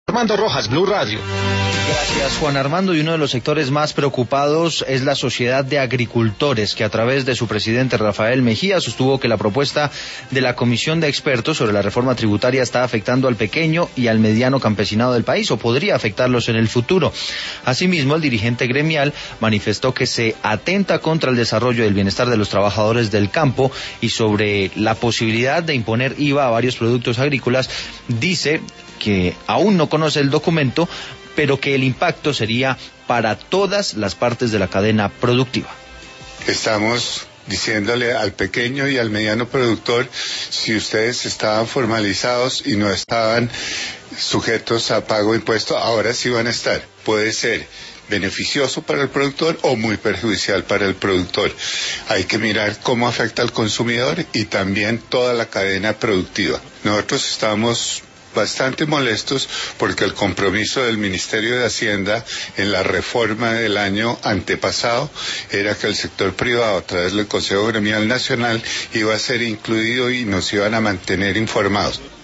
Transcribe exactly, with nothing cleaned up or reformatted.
Armando Rojas, Blue Radio. Gracias, Juan Armando. Y uno de los sectores más preocupados es la Sociedad de Agricultores, que a través de su presidente Rafael Mejía sostuvo que la propuesta de la Comisión de Expertos sobre la reforma tributaria está afectando al pequeño y al mediano campesinado del país, o podría afectarlos en el futuro. Asimismo, el dirigente gremial manifestó que se atenta contra el desarrollo y el bienestar de los trabajadores del campo, y sobre la posibilidad de imponer I V A a varios productos agrícolas, dice que aún no conoce el documento, pero que el impacto sería para todas las partes de la cadena productiva. Estamos diciéndole al pequeño y al mediano productor, si ustedes estaban formalizados y no estaban sujetos a pago de impuestos, ahora sí van a estar. Puede ser beneficioso para el productor o muy perjudicial para el productor. Hay que mirar cómo afecta al consumidor y también toda la cadena productiva. Nosotros estamos bastante molestos porque el compromiso del Ministerio de Hacienda en la reforma del año antepasado era que el sector privado, a través del Consejo Gremial Nacional, iba a ser incluido y nos iban a mantener informados.